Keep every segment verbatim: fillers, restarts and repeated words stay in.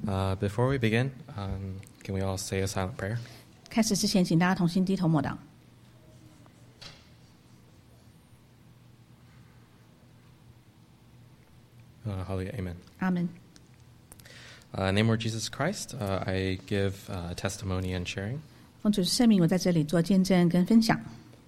Uh, before we begin, um, can we all say a silent prayer? 开始之前，请大家同心低头默祷。 Uh, hallelujah, amen. 阿门。 Uh, in the name of Jesus Christ, uh, I give uh, testimony and sharing. 奉主圣名，我在这里做见证跟分享。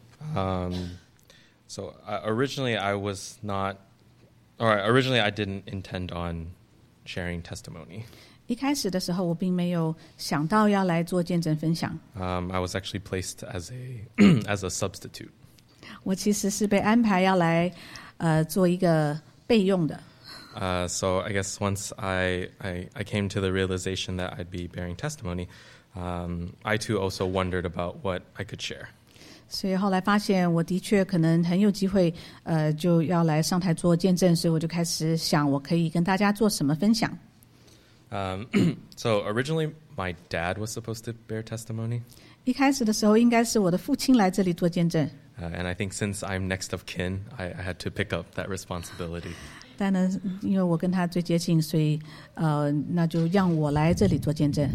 Um, so uh, originally I was not, or originally I didn't intend on sharing testimony. 一开始的时候，我并没有想到要来做见证分享。 Um, I was actually placed as a as a substitute. 我其实是被安排要来，呃，做一个备用的。 Uh, so I guess once I, I I came to the realization that I'd be bearing testimony, um, I too also wondered about what I could share. 所以后来发现，我的确可能很有机会，呃，就要来上台做见证，所以我就开始想，我可以跟大家做什么分享。 Um, so originally, my dad was supposed to bear testimony. 一开始的时候，应该是我的父亲来这里做见证， Uh, and I think since I'm next of kin, I, I had to pick up that responsibility. 但呢，因为我跟他最接近，所以呃，那就让我来这里做见证。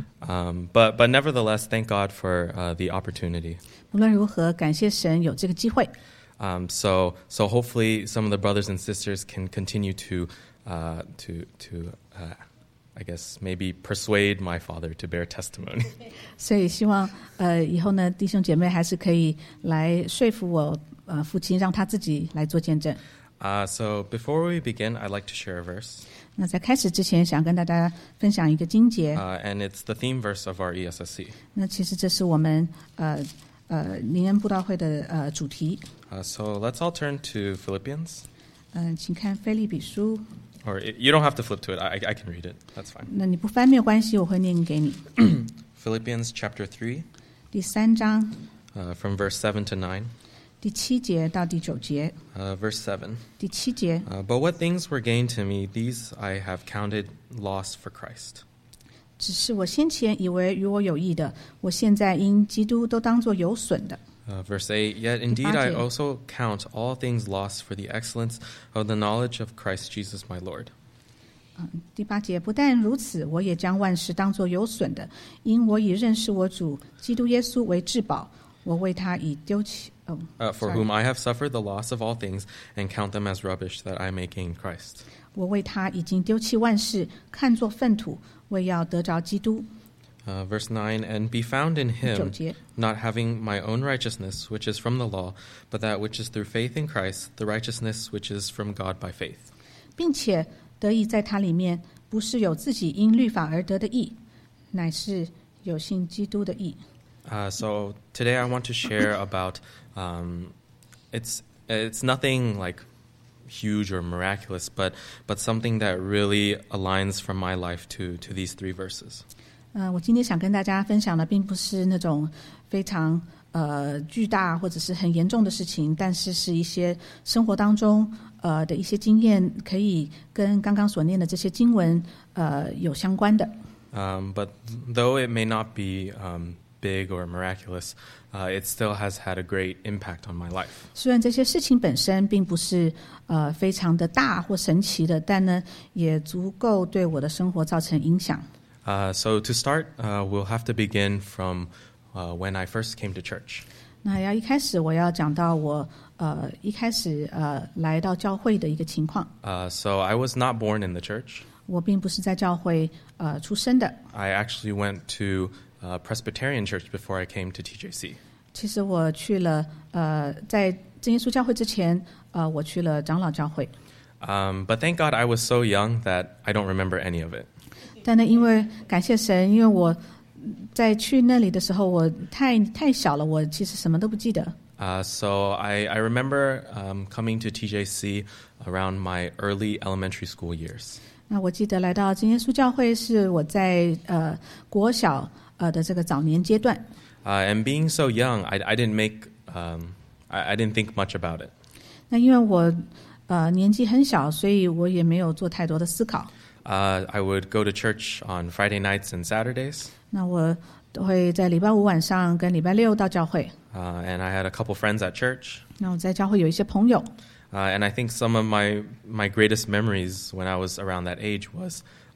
Um, but but nevertheless, thank God for uh, the opportunity. 无论如何，感谢神有这个机会。 Um, so so hopefully, some of the brothers and sisters can continue to uh, to to uh, I guess maybe persuade my father to bear testimony. 所以希望呃以后呢，弟兄姐妹还是可以来说服我呃父亲，让他自己来做见证。 Uh, so before we begin, I'd like to share a verse, 那在开始之前，想跟大家分享一个经节。 uh, and it's the theme verse of our E S S C. 那其实这是我们呃呃灵恩布道会的呃主题。 Uh, so let's all turn to Philippians. 嗯、呃，请看腓立比书。 Or it, you don't have to flip to it. I, I can read it. That's fine. 那你不翻没有关系，我会念给你。 Philippians chapter three, 第三章 uh, from verse seven to nine. 第七节到第九节。 Uh, verse seven. 第七节， Uh, But what things were gained to me, these I have counted loss for Christ. 只是我先前以为与我有益的，我现在因基督都当作有损的。 Uh, verse eight. Yet indeed I also count all things lost for the excellence of the knowledge of Christ Jesus my Lord. 第八节，不但如此，我也将万事当作有损的，因我以认识我主基督耶稣为至宝，我为他已丢弃。哦 Uh, for sorry. whom I have suffered the loss of all things, and count them as rubbish, that I may gain Christ. 我为他已经丢弃万事，看作粪土，为要得着基督。 Uh, verse nine. And be found in 九 him, 节， not having my own righteousness, which is from the law, but that which is through faith in Christ, the righteousness which is from God by faith. 并且得以在他里面，不是有自己因律法而得的义，乃是有信基督的义。 Uh, so today I want to share about um, it's it's nothing like huge or miraculous, but but something that really aligns from my life to to these three verses. 呃，我今天想跟大家分享的，并不是那种非常呃巨大或者是很严重的事情，但是是一些生活当中呃的一些经验，可以跟刚刚所念的这些经文呃有相关的。 Um, but though it may not be um, big or miraculous, uh, it still has had a great impact on my life. 虽然这些事情本身并不是呃非常的大或神奇的，但呢也足够对我的生活造成影响。 Uh, so to start, uh, we'll have to begin from uh, when I first came to church. 那要一开始我要讲到我呃一开始呃来到教会的一个情况。 Uh, so I was not born in the church. 我并不是在教会呃出生的， I actually went to uh, Presbyterian church before I came to T J C. 其实我去了呃在真耶稣教会之前，呃我去了长老教会。 Um, but thank God I was so young that I don't remember any of it. 但呢，因为感谢神，因为我在去那里的时候，我太太小了，我其实什么都不记得。 Uh, so I, I remember um, coming to T J C around my early elementary school years. 那我记得来到真耶稣教会是我在呃国小呃的这个早年阶段。 Uh, and being so young, I, I didn't make, um, I, I didn't think much about it. 那因为我呃年纪很小，所以我也没有做太多的思考。 Uh, I would go to church on Friday nights and Saturdays. 那我都会在礼拜五晚上跟礼拜六到教会。 Uh, and I had a couple friends at church. 那我在教会有一些朋友。 Uh, and I think some of my, my greatest memories when I was around that age was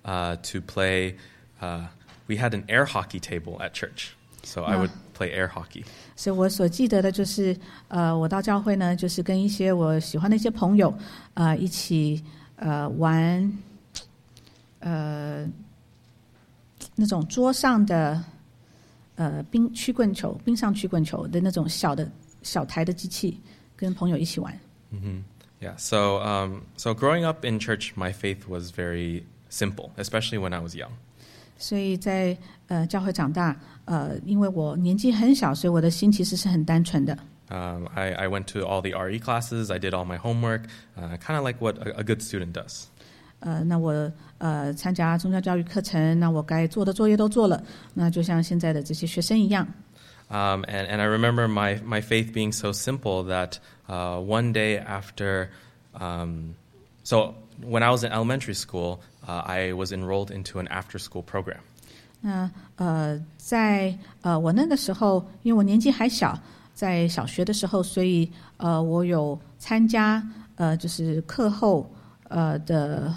uh, to play. Uh, we had an air hockey table at church, so I would play air hockey. 所以我所记得的就是，呃，我到教会呢，就是跟一些我喜欢的一些朋友，呃，一起呃玩，呃，那种桌上的呃冰曲棍球、冰上曲棍球的那种小的小台的机器，跟朋友一起玩。 Mm-hmm. Yeah. So, um, so growing up in church, my faith was very simple, especially when I was young. 所以在呃教会长大，呃，因为我年纪很小，所以我的心其实是很单纯的。 Um, I, I went to all the R E classes. I did all my homework, uh, kind of like what a, a good student does. 呃，那我呃参加宗教教育课程，那我该做的作业都做了，那就像现在的这些学生一样。 Um, and, and I remember my, my faith being so simple that uh, one day after, um, so when I was in elementary school, uh, I was enrolled into an after-school program. 那呃，在呃我那个时候，因为我年纪还小，在小学的时候，所以呃我有参加呃就是课后呃的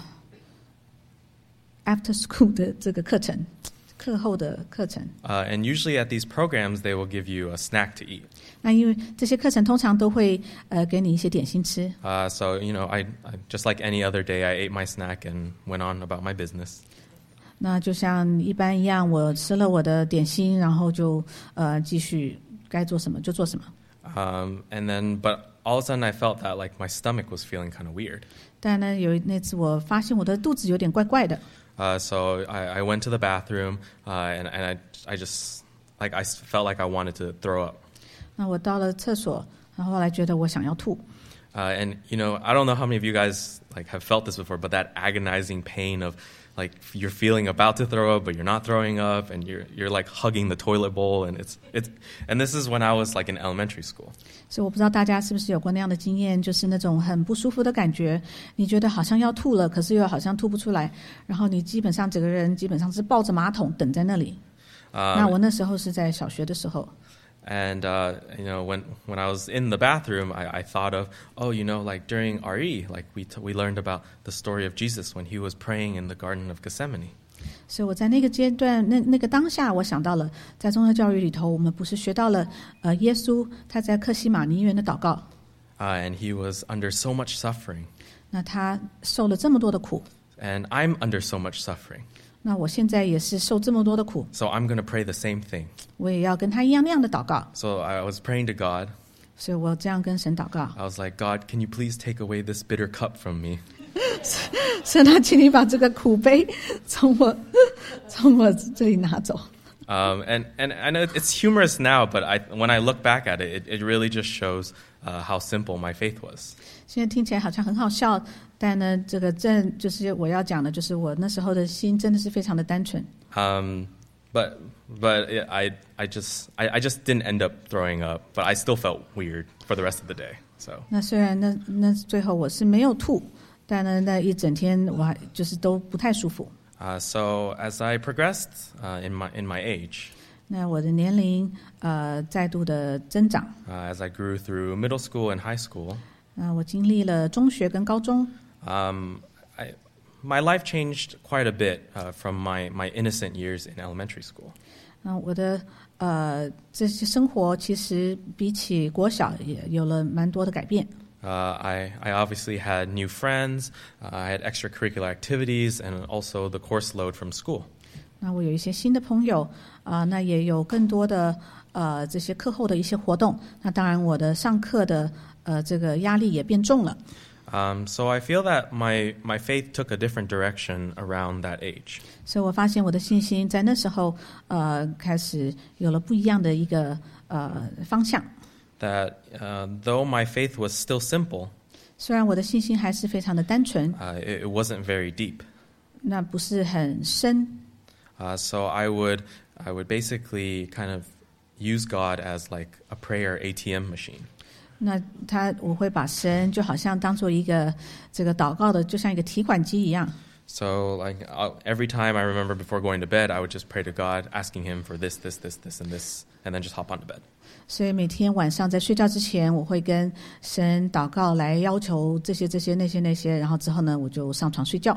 after school 的这个课程。课后的课程。 Uh, and usually at these programs, they will give you a snack to eat. 那因为这些课程通常都会呃给你一些点心吃。 Uh, so you know, I, I just like any other day, I ate my snack and went on about my business. 那就像一般一样，我吃了我的点心，然后就呃继续该做什么就做什么。 Um, and then, but all of a sudden, I felt that like my stomach was feeling kind of weird. 但呢，有那次我发现我的肚子有点怪怪的。 Uh, so I, I went to the bathroom, uh, and, and I, I just, like, I felt like I wanted to throw up. 那我到了厕所，然后后来觉得我想要吐。 Uh, and, you know, I don't know how many of you guys, like, have felt this before, but that agonizing pain of, like, you're feeling about to throw up, but you're not throwing up, and you're, you're like, hugging the toilet bowl, and it's, it's, and this is when I was, like, in elementary school. 所以我不知道大家是不是有过那样的经验，就是那种很不舒服的感觉，你觉得好像要吐了，可是又好像吐不出来，然后你基本上整个人基本上是抱着马桶等在那里。 Um, 那我那时候是在小学的时候。 And, uh, you know, when, when I was in the bathroom, I, I thought of, oh, you know, like during R E, like we, t- we learned about the story of Jesus when he was praying in the Garden of Gethsemane. 所以我在那个阶段，那那个当下，我想到了，在宗教教育里头，我们不是学到了，呃，耶稣他在客西马尼园的祷告。 Uh, and he was under so much suffering. 那他受了这么多的苦。 And I'm under so much suffering. 那我现在也是受这么多的苦。 So I'm going to pray the same thing. 我也要跟他一样那样的祷告。 So I was praying to God. 所以我这样跟神祷告。 I was like, God, can you please take away this bitter cup from me? 神啊，请你把这个苦杯从我从我这里拿走。 Um, and, and I know it's humorous now, but I, when I look back at it, it, it really just shows uh, how simple my faith was. 现在听起来好像很好笑，但呢，这个正就是我要讲的，就是我那时候的心真的是非常的单纯。 Um, but but it, I I just I, I just didn't end up throwing up, but I still felt weird for the rest of the day. So 那虽然那那最后我是没有吐，但呢那一整天我还就是都不太舒服。 Uh, so as I progressed uh, in my in my age, 那我的年龄呃再度的增长。 uh, as I grew through middle school and high school, 那我经历了中学跟高中。 um, I, my life changed quite a bit uh, from my my innocent years in elementary school. 那我的呃这些生活其实比起国小也有了蛮多的改变。 Uh, I, I obviously had new friends, uh, I had extracurricular activities, and also the course load from school. 那我有一些新的朋友啊、呃，那也有更多的呃这些课后的一些活动。那当然，我的上课的呃这个压力也变重了。 Um, so I feel that my my faith took a different direction around that age. 所以我发现我的信心在那时候呃开始有了不一样的一个呃方向。 That uh, though my faith was still simple, 虽然我的信心还是非常的单纯， uh, it, it wasn't very deep. 那不是很深。 Uh, so I would I would basically kind of use God as like a prayer A T M machine. 那他我会把神就好像当做一个这个祷告的，就像一个提款机一样。 So like I'll, every time I remember before going to bed, I would just pray to God, asking Him for this, this, this, this, and this, and then just hop onto bed. 所以每天晚上在睡觉之前，我会跟神祷告，来要求这些、这些、那些、那些，然后之后呢，我就上床睡觉。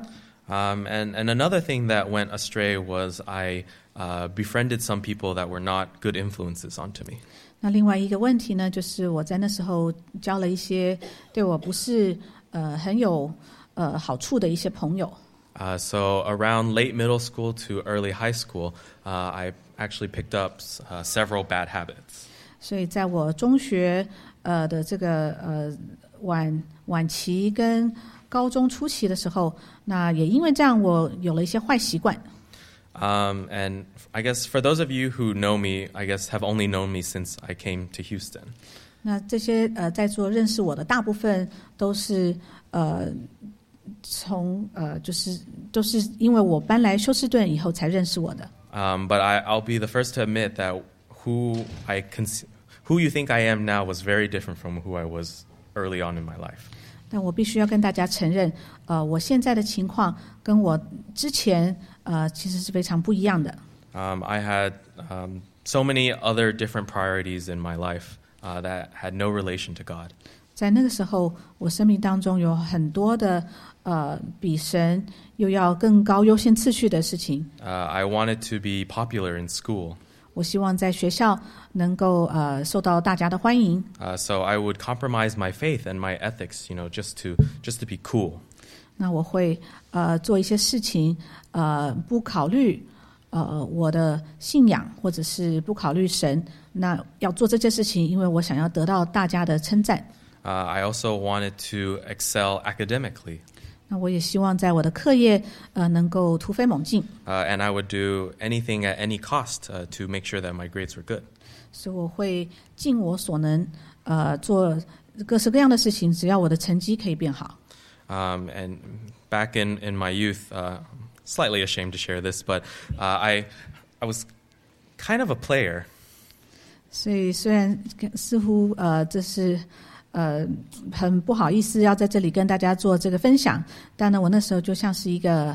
Um, and, and another thing that went astray was I uh, befriended some people that were not good influences onto me. 那另外一个问题呢，就是我在那时候交了一些对我不是呃很有呃好处的一些朋友。 Uh, so around late middle school to early high school, uh, I actually picked up uh, several bad habits. 所以在我中学呃的这个呃晚晚期跟高中初期的时候，那也因为这样，我有了一些坏习惯。 Um, and I guess for those of you who know me, I guess have only known me since I came to Houston. 那这些呃在座认识我的大部分都是呃从呃就是都是因为我搬来休斯顿以后才认识我的。 Um, but I, I'll be the first to admit that who I cons- who you think I am now was very different from who I was early on in my life. 但我必须要跟大家承认，呃，我现在的情况跟我之前呃其实是非常不一样的。 Um, I had um, so many other different priorities in my life uh, that had no relation to God. 在那个时候，我生命当中有很多的呃比神又要更高优先次序的事情。 Uh, I wanted to be popular in school. 我希望在学校能够呃受到大家的欢迎。 Uh, so I would compromise my faith and my ethics, you know, just to just to be cool. 那我会呃做一些事情，呃不考虑呃我的信仰，或者是不考虑神。那要做这件事情，因为我想要得到大家的称赞。 Uh, I also wanted to excel academically. 那我也希望在我的课业呃能够突飞猛进。 Uh, and I would do anything at any cost uh, to make sure that my grades were good. 所以我会尽我所能，呃，做各式各样的事情，只要我的成绩可以变好。 Um, and back in, in my youth, uh, slightly ashamed to share this, but uh, I I was kind of a player. 所以虽然似乎呃这是呃很不好意思要在这里跟大家做这个分享，但呢我那时候就像是一个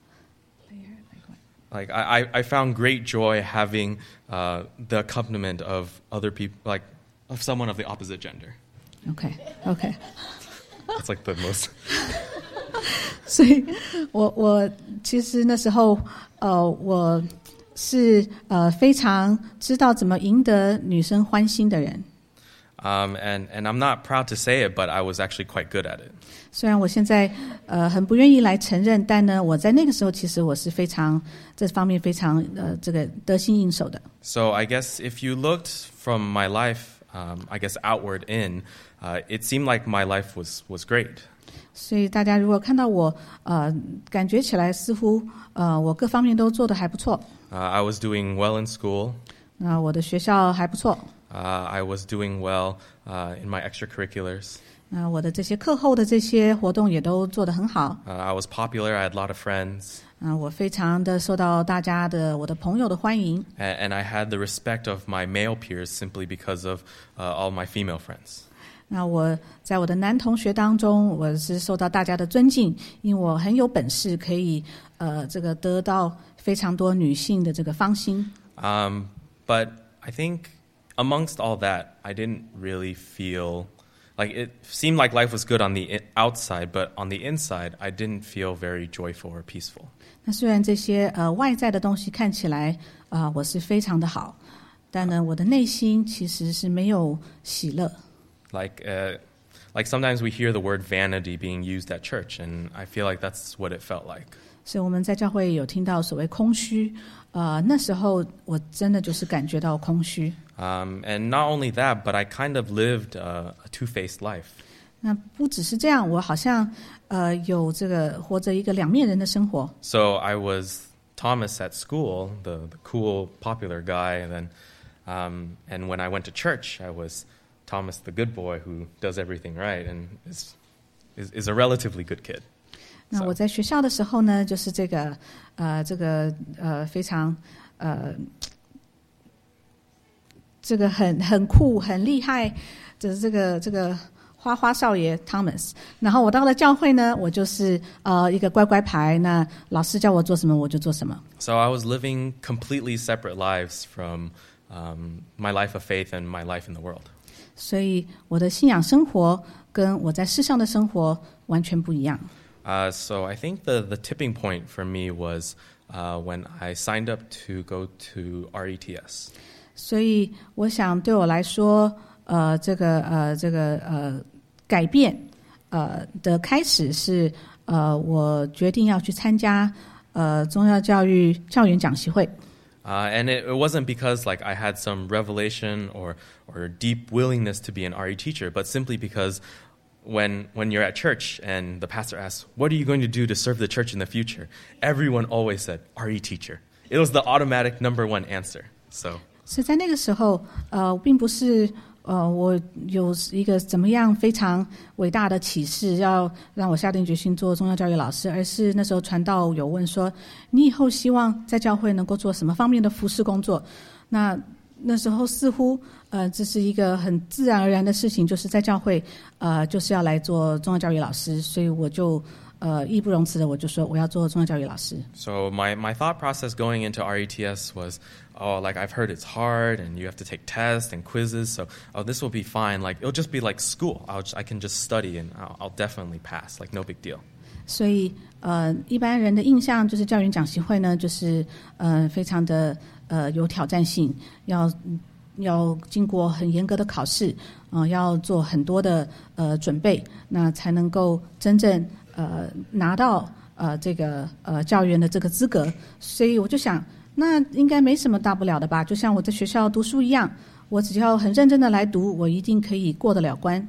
Like I, I found great joy having uh, the accompaniment of other people, like of someone of the opposite gender. OK OK It's like the most. 所以我我其实那时候呃我是呃非常知道怎么赢得女生欢心的人。 Um, and, and I'm not proud to say it, but I was actually quite good at it. 虽然我现在呃很不愿意来承认，但呢，我在那个时候其实我是非常这方面非常呃这个得心应手的。 So I guess if you looked from my life, um, I guess outward in, uh, it seemed like my life was was great. 所以大家如果看到我呃感觉起来似乎呃我各方面都做得还不错。 Uh, I was doing well in school. 那我的学校还不错。 Uh, I was doing well uh, in my extracurriculars. 那我的这些课后的这些活动也都做得很好。 Uh, I was popular. I had a lot of friends. 啊，我非常的受到大家的我的朋友的欢迎。 And, and I had the respect of my male peers simply because of uh, all my female friends. 那我在我的男同学当中，我是受到大家的尊敬，因为我很有本事，可以呃这个得到非常多女性的这个芳心。 Um, but I think amongst all that, I didn't really feel like it seemed like life was good on the outside, but on the inside, I didn't feel very joyful or peaceful. 那虽然这些呃外在的东西看起来啊、呃、我是非常的好，但呢我的内心其实是没有喜乐。 Like, uh, like sometimes we hear the word vanity being used at church, and I feel like that's what it felt like. 所以我们在教会有听到所谓空虚，呃，那时候我真的就是感觉到空虚。 Um, and not only that, but I kind of lived uh, a two-faced life. 那不只是这样，我好像呃有这个活着一个两面人的生活。 So I was Thomas at school, the, the cool, popular guy, and then, um, and when I went to church, I was Thomas, the good boy who does everything right and is is, is a relatively good kid. 那我在学校的时候呢，就是这个呃这个呃非常呃这个很很酷很厉害的这个这个花花少爷 Thomas。然后我到了教会呢，我就是呃一个乖乖牌，那老师叫我做什么我就做什么。 So I was living completely separate lives from um, my life of faith and my life in the world. 所以我的信仰生活跟我在世上的生活完全不一样。 Uh, so I think the, the tipping point for me was uh, when I signed up to go to R E T S. 所以我想对我来说，呃，这个呃这个呃改变呃的开始是呃我决定要去参加呃宗教教育教员讲习会。 Uh, and it, it wasn't because like I had some revelation or or deep willingness to be an R E teacher, but simply because when when you're at church and the pastor asks, "What are you going to do to serve the church in the future?" Everyone always said, "R E teacher." It was the automatic number one answer. So. 是在那个时候，呃，并不是呃，我有一个怎么样非常伟大的启示，要让我下定决心做宗教教育老师，而是那时候传道有问说，你以后希望在教会能够做什么方面的服事工作？那那时候似乎呃，这是一个很自然而然的事情，就是在教会呃，就是要来做宗教教育老师，所以我就。呃，义不容辞的，我就说我要做宗教教育老师。 So my my thought process going into R E T S was, oh, like I've heard it's hard and you have to take tests and quizzes. So oh, this will be fine. Like it'll just be like school. I'll I can just study and I'll, I'll definitely pass. Like no big deal. 所以呃，一般人的印象就是教员讲习会呢，就是呃非常的呃有挑战性，要要经过很严格的考试，啊、呃，要做很多的呃准备，那才能够真正。呃，拿到呃这个呃教员的这个资格，所以我就想，那应该没什么大不了的吧？就像我在学校读书一样，我只要很认真的来读，我一定可以过得了关。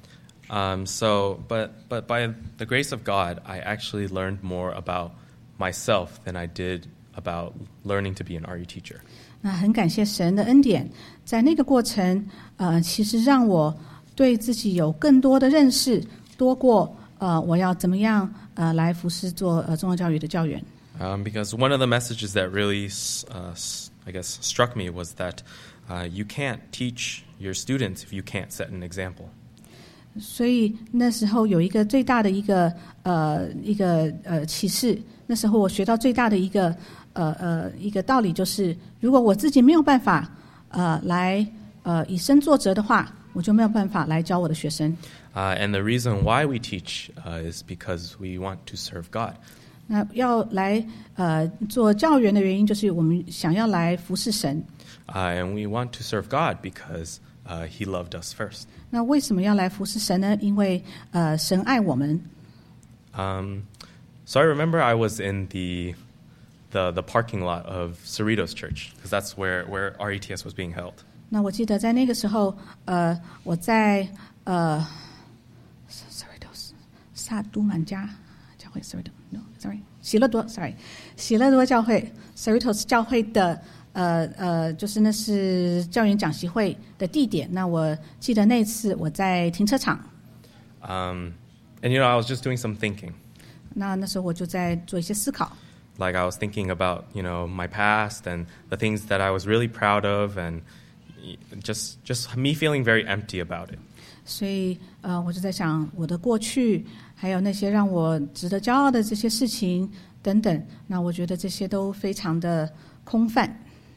Um, so, but but by the grace of God, I actually learned more about myself than I did about learning to be an R E teacher. 那很感谢神的恩典，在那个过程，呃，其实让我对自己有更多的认识，多过。呃，我要怎么样呃来服侍做呃宗教教育的教员 um, because one of the messages that really, uh, I guess, struck me was that uh, you can't teach your students if you can't set an example. 所以那时候有一个最大的一个呃一个呃启示，那时候我学到最大的一个呃呃一个道理就是，如果我自己没有办法呃来呃以身作则的话，我就没有办法来教我的学生。 Uh, and the reason why we teach uh, is because we want to serve God. 那要来呃做教员的原因，就是我们想要来服侍神。 Uh, and we want to serve God because uh, He loved us first. 那为什么要来服侍神呢？因为呃神爱我们。 Um, so I remember I was in the the the parking lot of Cerritos Church because that's where where R E T S was being held. 那我记得在那个时候，呃，我在呃。萨都满加教会 ，sorry no sorry 喜乐多 sorry 喜乐多教会 Cerritos 教会的呃呃，就是那是教员讲习会的地点。那我记得那次我在停车场。 Um, and you know I was just doing some thinking. 那那时候我就在做一些思考。 Like I was thinking about you know my past and the things that I was really proud of and just just me feeling very empty about it. 所以呃，我就在想我的过去。还有那些让我值得骄傲的这些事情等等，那我觉得这些都非常的空泛。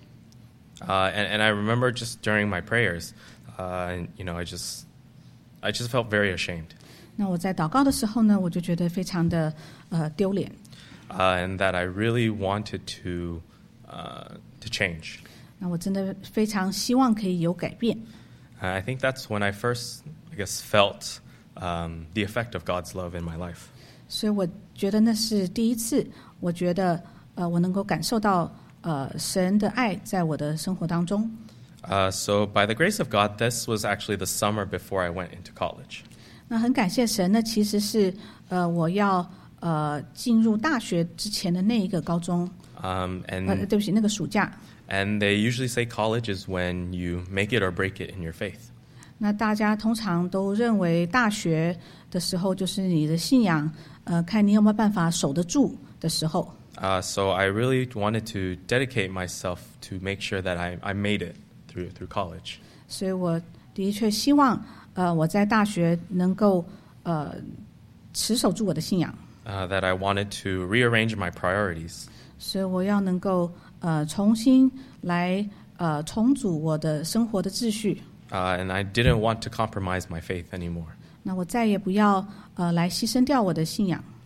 Uh, and, and I remember just during my prayers, uh, you know, I just, I just felt very ashamed. 那我在祷告的时候呢，我就觉得非常的呃丢脸。 Uh, and that I really wanted to, uh, to change. 那我真的非常希望可以有改变。 Uh, I think that's when I first, I guess, felt. Um, the effect of God's love in my life. 所以我觉得那是第一次，我觉得呃，我能够感受到呃神的爱在我的生活当中。 Uh, so by the grace of God, this was actually the summer before I went into college. 那很感谢神，那其实是呃我要呃进入大学之前的那一个高中。 Um, and 呃，对不起，那个暑假。 And they usually say college is when you make it or break it in your faith. 那大家通常都认为大学的时候就是你的信仰，呃，看你有没有办法守得住的时候。 Uh, so I really wanted to dedicate myself to make sure that I, I made it through through college. 所以我的确希望，呃，我在大学能够呃持守住我的信仰。 Uh, that I wanted to rearrange my priorities. 所以我要能够呃重新来呃重组我的生活的秩序。 Uh, and I didn't want to compromise my faith anymore. 那我再也不要呃来牺牲掉我的信仰。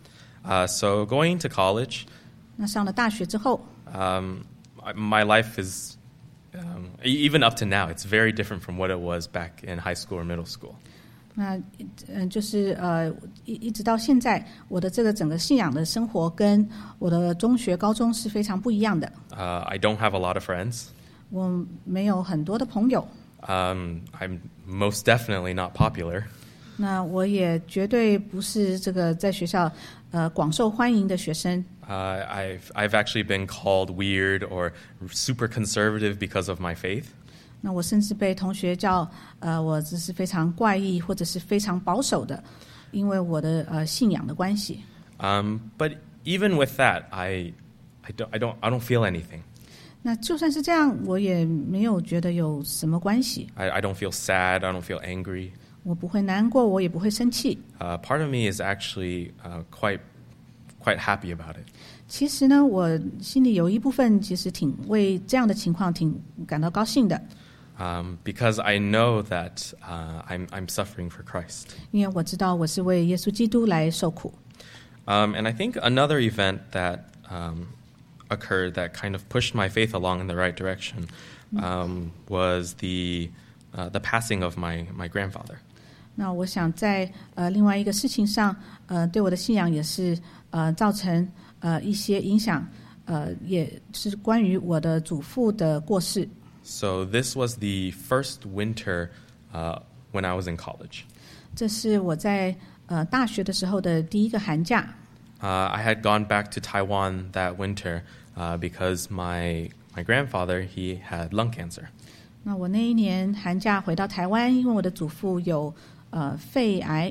Uh, so going to college, 那上了大学之后， um, my life is, um, even up to now, it's very different from what it was back in high school or middle school. 那嗯，就是呃，一一直到现在，我的这个整个信仰的生活跟我的中学、高中是非常不一样的。 Uh, I don't have a lot of friends. 我没有很多的朋友， Um, I'm most definitely not popular. 那我也绝对不是这个在学校呃广受欢迎的学生。 Uh, I've I've actually been called weird or super conservative because of my faith. 那我甚至被同学叫呃，我这是非常怪异或者是非常保守的，因为我的呃信仰的关系。 Um, but even with that, I I don't I don't I don't feel anything. 那就算是这样，我也没有觉得有什么关系。 I, I don't feel sad. I don't feel angry. 我不会难过，我也不会生气。 Uh, part of me is actually uh, quite quite happy about it. 其实呢，我心里有一部分其实挺为这样的情况挺感到高兴的， Um, because I know that uh, I'm I'm suffering for Christ. 因为我知道我是为耶稣基督来受苦。 Um, and I think another event that um, occurred that kind of pushed my faith along in the right direction um, was the uh, the passing of my my grandfather. 那我想在呃另外一个事情上，呃，对我的信仰也是呃造成呃一些影响，呃，也是关于我的祖父的过世。 So this was the first winter uh, when I was in college. 这是我在呃大学的时候的第一个寒假。 Uh, I had gone back to Taiwan that winter uh, because my my grandfather he had lung cancer. 那我那一年寒假回到台湾，因为我的祖父有呃肺癌。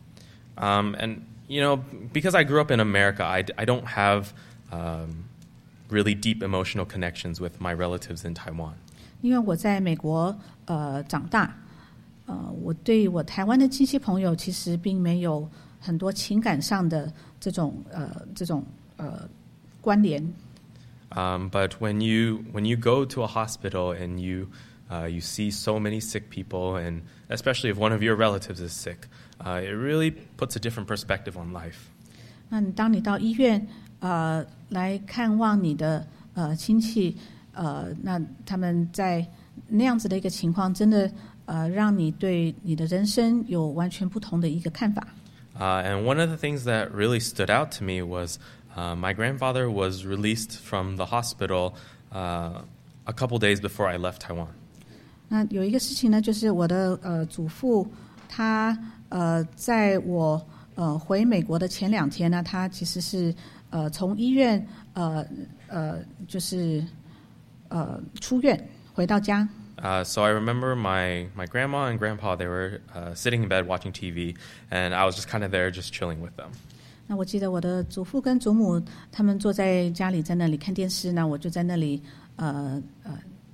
Um, and you know, because I grew up in America, I, I don't have um, really deep emotional connections with my relatives in Taiwan. 因为我在美国呃长大，呃，我对我台湾的亲戚朋友其实并没有很多情感上的这种呃这种呃关联。 Um, but when you when you go to a hospital and you uh, you see so many sick people, and especially if one of your relatives is sick, uh, it really puts a different perspective on life. 那你当你到医院呃来看望你的呃亲戚，呃，那他们在那样子的一个情况，真的呃让你对你的人生有完全不同的一个看法。 Uh, and one of the things that really stood out to me was uh, my grandfather was released from the hospital uh, a couple days before I left Taiwan. 那有一个事情呢，就是我的呃祖父他呃在我呃回美国的前两天呢，他其实是呃从医院呃呃就是呃出院回到家。 Uh, so I remember my, my grandma and grandpa, they were uh, sitting in bed watching T V, and I was just kind of there just chilling with them. 那我记得我的祖父跟祖母他们坐在家里在那里看电视，那我就在那里呃呃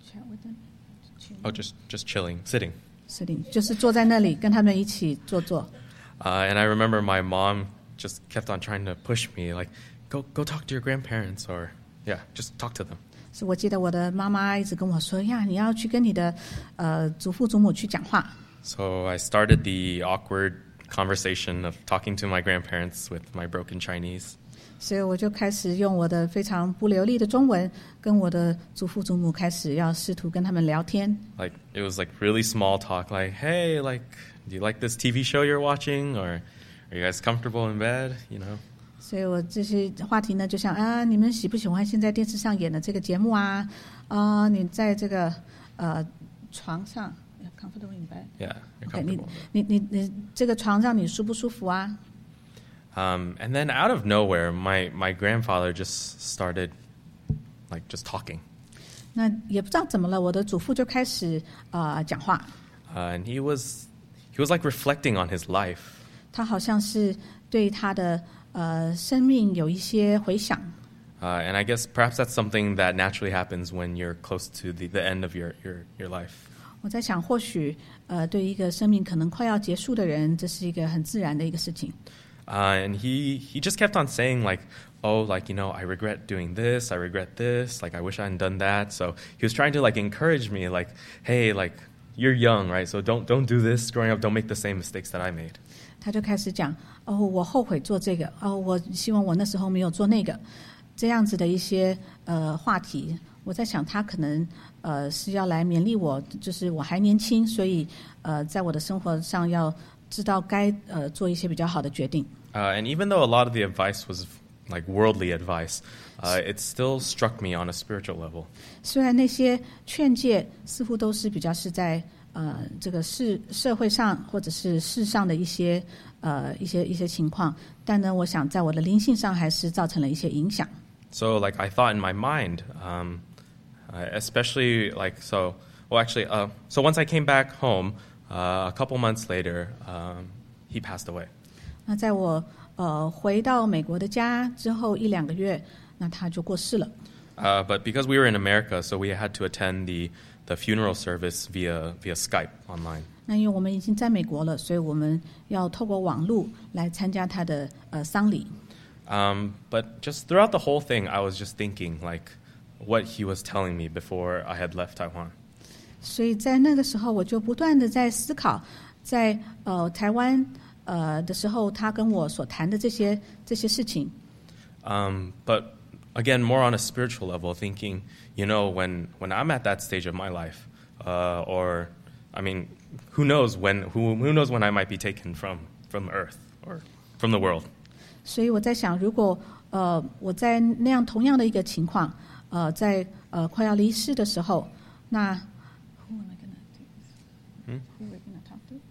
Oh, just, just chilling, sitting. sitting 就是坐在那里跟他们一起坐坐。 Uh, and I remember my mom just kept on trying to push me, like, go, go talk to your grandparents, or, yeah, just talk to them. 是我记得我的妈妈一直跟我说呀，你要去跟你的呃祖父祖母去讲话。 So I started the awkward conversation of talking to my grandparents with my broken Chinese. 所以我就开始用我的非常不流利的中文，跟我的祖父祖母开始要试图跟他们聊天。 Like, it was like really small talk, like, hey, like, do you like this T V show you're watching? Or are you guys comfortable in bed? You know? 所以我这些话题呢，就像啊，你们喜不喜欢现在电视上演的这个节目啊？啊、你在这个呃床上 comfortable in bed？ Yeah, you're OK， 你 comfortable. 你你你这个床上你舒不舒服啊？ Um, and then out of nowhere, my, my grandfather just started, like, just talking. 那也不知道怎么了，我的祖父就开始啊、呃讲话， Uh, and he was, he was like reflecting on his life. 他好像是对他的呃生命有一些回想。 Uh, and I guess perhaps that's something that naturally happens when you're close to the, the end of your, your, your life. 我在想，或许呃对一个生命可能快要结束的人，这是一个很自然的一个事情。 Uh, and he, he just kept on saying, like, oh, like, you know, I regret doing this, I regret this, like, I wish I hadn't done that. So he was trying to, like, encourage me, like, hey, like, you're young, right? So don't don't do this growing up. Don't make the same mistakes that I made. 他就开始讲，哦，我后悔做这个，哦，我希望我那时候没有做那个，这样子的一些呃话题。我在想，他可能呃是要来勉励我，就是我还年轻，所以呃在我的生活上要知道该呃做一些比较好的决定。 Uh, and even though a lot of the advice was like worldly advice, uh, it still struck me on a spiritual level. 虽然那些劝诫似乎都是比较是在呃这个世社会上或者是世上的一些呃一些一些情况，但呢，我想在我的灵性上还是造成了一些影响。 So like I thought in my mind, um, uh, especially like so. Well, actually, uh, so once I came back home, uh, a couple months later, um, he passed away. 那在我呃回到美国的家之后一两个月，那他就过世了。 Uh, but because we were in America, so we had to attend the the funeral service via via Skype online. 那因为我们已经在美国了，所以我们要透过网络来参加他的呃丧礼。 Um, but just throughout the whole thing, I was just thinking like what he was telling me before I had left Taiwan. 所以在那个时候，我就不断的在思考，在呃台湾呃的时候，他跟我所谈的这些这些事情。 Um, but again, more on a spiritual level, thinking, you know, when when I'm at that stage of my life, uh, or I mean, who knows when who who knows when I might be taken from from Earth or from the world. 所以我在想，如果呃我在那样同样的一个情况，呃在呃快要离世的时候，那 who am I gonna take this? Hmm? Who are we gonna talk to?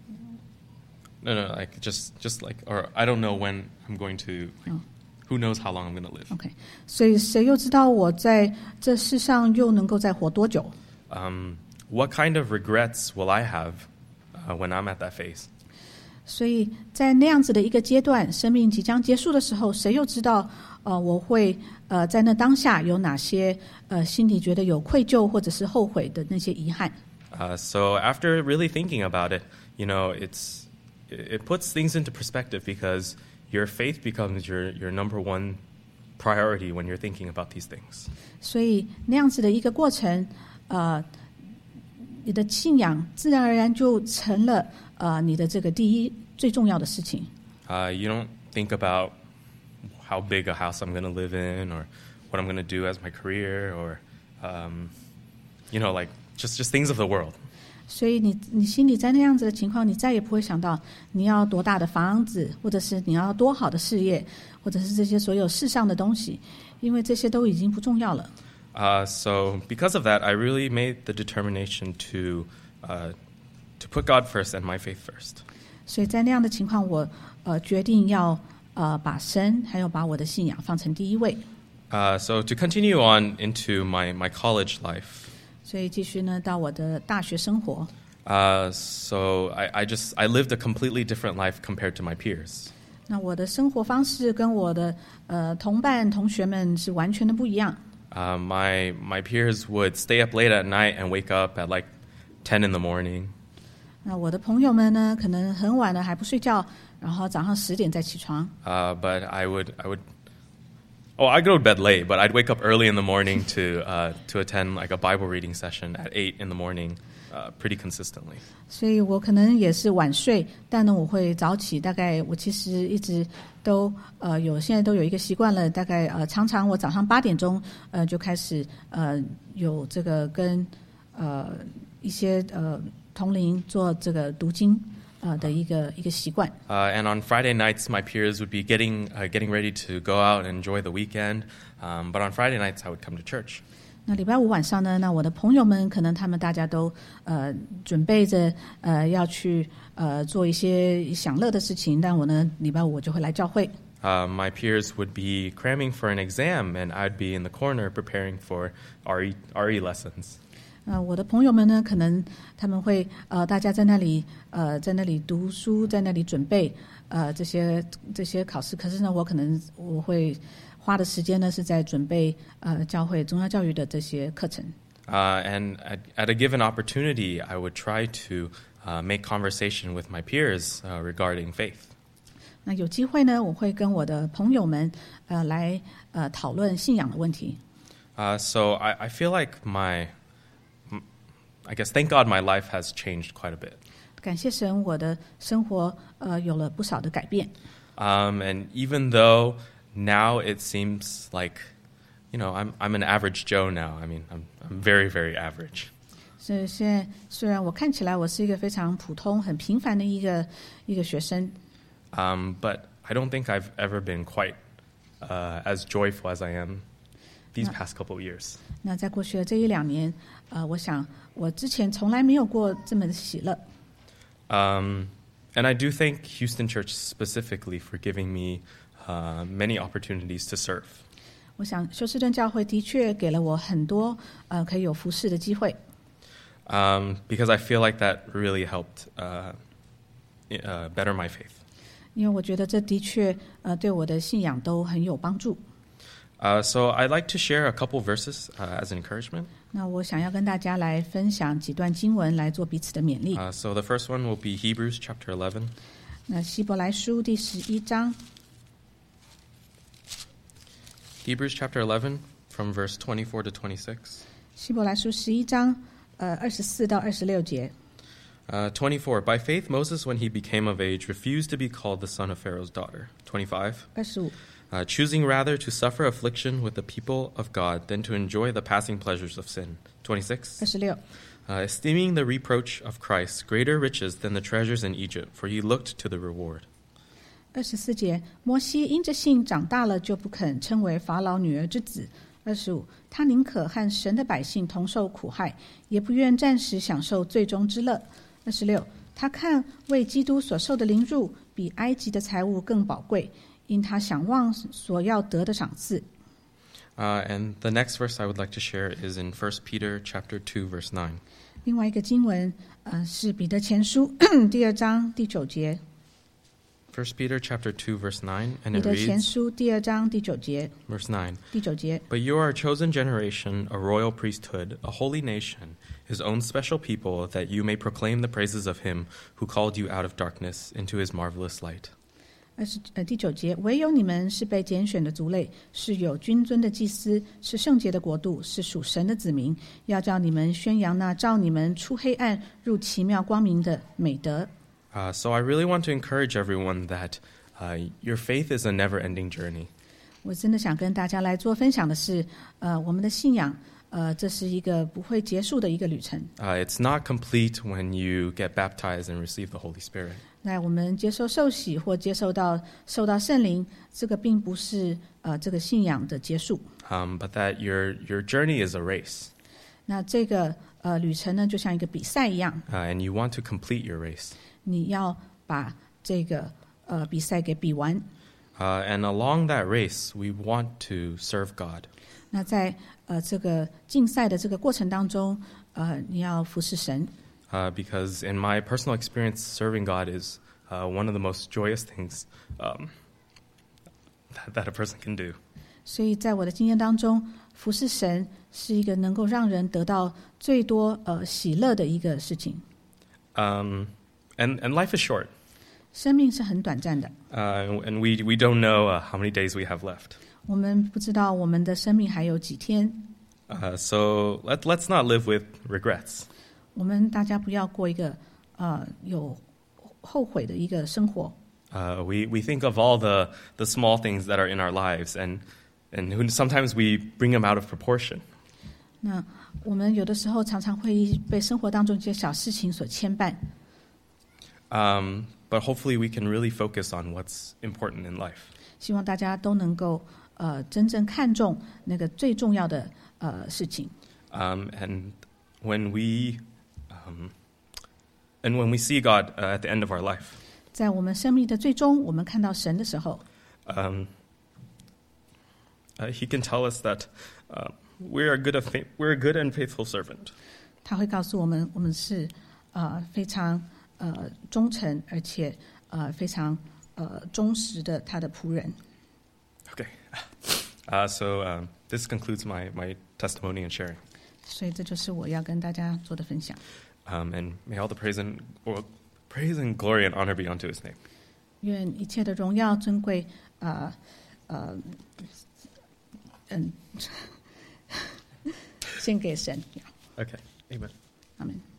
No, no, like just just like, or I don't know when I'm going to. Like, Oh. Who knows how long I'm going to live? OK， 所以谁又知道我在这世上又能够再活多久？ Um, what kind of regrets will I have uh, when I'm at that phase? 所以在那样子的一个阶段，生命即将结束的时候，谁又知道呃我会呃在那当下有哪些呃心里觉得有愧疚或者是后悔的那些遗憾？ Uh, so after really thinking about it, you know, it's it puts things into perspective because your faith becomes your your number one priority when you're thinking about these things. 所以那样子的一个过程，呃，你的信仰自然而然就成了呃你的这个第一最重要的事情。 Uh, you don't think about how big a house I'm going to live in or what I'm going to do as my career or, um, you know, like just, just things of the world. 所以你你心里在那样子的情况，你再也不会想到你要多大的房子，或者是你要多好的事业，或者是这些所有世上的东西，因为这些都已经不重要了。 Uh, so because of that, I really made the determination to uh, to put God first and my faith first. 所以在那样的情况，我呃决定要呃把神还有把我的信仰放成第一位。 Uh, so to continue on into my, my college life, 所以继续呢到我的大学生活。 uh, so I, I just I lived a completely different life compared to my peers. 那我的生活方式跟我的呃同伴同学们是完全的不一样。 Uh, my my peers would stay up late at night and wake up at like ten in the morning. 那我的朋友们呢，可能很晚了还不睡觉，然后早上十点再起床。 Uh, but I would I would oh I go to bed late, but I'd wake up early in the morning to uh, to attend like a Bible reading session at eight in the morning, uh, pretty consistently. 所以我可能也是晚睡，但呢我会早起。大概我其实一直都呃有现在都有一个习惯了，大概呃常常我早上八点钟呃就开始呃有这个跟呃一些呃同龄做这个读经呃的一个一个习惯。 Uh, and on Friday nights, my peers would be getting uh, getting ready to go out and enjoy the weekend. Um, but on Friday nights, I would come to church. 那礼拜五晚上呢，那我的朋友们可能他们大家都呃准备着呃要去呃做一些享乐的事情，但我呢礼拜五我就会来教会。 Uh, my peers would be cramming for an exam, and I'd be in the corner preparing for R E R E lessons. 呃，我的朋友们呢，可能他们会呃大家在那里呃在那里读书，在那里准备呃这些这些考试，可是呢，我可能我会花的时间呢是在准备呃教会宗教教育的这些课程。 Uh, and at, at a given opportunity, I would try to uh, make conversation with my peers uh, regarding faith. 那有机会呢，我会跟我的朋友们呃来呃讨论信仰的问题。 Uh, so I, I feel like my I guess thank God my life has changed quite a bit. 感谢神，我的生活呃有了不少的改变。 Um, and even though now it seems like, you know, I'm I'm an average Joe now. I mean, I'm I'm very very average. 所以现在虽然我看起来我是一个非常普通、很平凡的一个一个学生， Um, but I don't think I've ever been quite uh, as joyful as I am these No. past couple of years. 那在过去的这一两年，呃，我想我之前从来没有过这么的喜乐。 Um, and I do thank Houston Church specifically for giving me uh, many opportunities to serve. 我想休斯顿教会的确给了我很多呃可以有服侍的机会， Um, because I feel like that really helped uh, uh, better my faith. 因为我觉得这的确呃对我的信仰都很有帮助。 Uh, so I'd like to share a couple verses uh, as an encouragement. 那我想要跟大家来分享几段经文来做彼此的勉励。 Uh, so the first one will be Hebrews chapter eleven. 那希伯来书第十一章， Hebrews chapter eleven from verse twenty-four to twenty-six. 希伯来书十一章呃二十四到二十六节。 Uh, twenty-four. By faith, Moses, when he became of age, refused to be called the son of Pharaoh's daughter. twenty-five. 二十五， Uh, choosing rather to suffer affliction with the people of God than to enjoy the passing pleasures of sin. 二 twenty-six. 十六， Uh, esteeming the reproach of Christ greater riches than the treasures in Egypt, for he looked to the reward. 二十四节，摩西因着信长大了，就不肯称为法老女儿之子。二十五，他宁可和神的百姓同受苦害，也不愿暂时享受最终之乐。二十六，他看为基督所受的凌辱，比埃及的财物更宝贵，因他想望所要得的赏赐。 Uh, and the next verse I would like to share is in First Peter chapter two, verse nine. 另外一个经文，呃，是彼得前书第二章第九节。 First Peter chapter two, verse nine, and 彼 it 得前 reads, 书第二章第九节， verse nine, 第九节。 But you are a chosen generation, a royal priesthood, a holy nation, his own special people, that you may proclaim the praises of him who called you out of darkness into his marvelous light. 二十呃第九节，唯有你们是被拣选的族类，是有君尊的祭司，是圣洁的国度，是属神的子民，要叫你们宣扬那照你们出黑暗入奇妙光明的美德。 Uh, so I really want to encourage everyone that uh, your faith is a never-ending journey. 我真的想跟大家来做分享的是，呃，我们的信仰，呃，这是一个不会结束的一个旅程。 Uh, it's not complete when you get baptized and receive the Holy Spirit. 那我们接受受洗或接受到受到圣灵，这个并不是呃这个信仰的结束。 Um, but that your your journey is a race, 那这个呃旅程呢，就像一个比赛一样， uh, and you want to complete your race. 你要把这个呃比赛给比完。 Uh, and along that race, we want to serve God. 那在呃这个竞赛的这个过程当中，呃，你要服侍神。 Uh, because in my personal experience, serving God is uh, one of the most joyous things um, that, that a person can do. 所以在我的经验当中，服侍神是一个能够让人得到最多呃喜乐的一个事情。 Um, and, and life is short, 生命是很短暂的， uh, and we, we don't know uh, how many days we have left. 我们不知道我们的生命还有几天。 Uh, so let, let's not live with regrets. 我们大家不要过一个呃有后悔的一个生活。 Uh, we, we think of all the, the small things that are in our lives, and, and who, sometimes we bring them out of proportion. 那我们有的时候常常会被生活当中一些小事情所牵绊， Um, but hopefully we can really focus on what's important in life. 希望大家都能够呃真正看重那个最重要的呃事情。 Um, and when we um, and when we see God uh, at the end of our life, 在我们生命的最终，我们看到神的时候， um, uh, He can tell us that uh, we're a good of fa- we're a good and faithful servant. 他会告诉我们，我们是呃非常呃忠诚，而且呃非常呃忠实的他的仆人。 Okay, uh, so um, this concludes my my testimony and sharing. 所以这就是我要跟大家做的分享。 Um, and may all the praise and or, praise and glory and honor be unto His name. 愿一切的荣耀尊贵，呃呃嗯，献给神。 Okay, Amen. 阿们。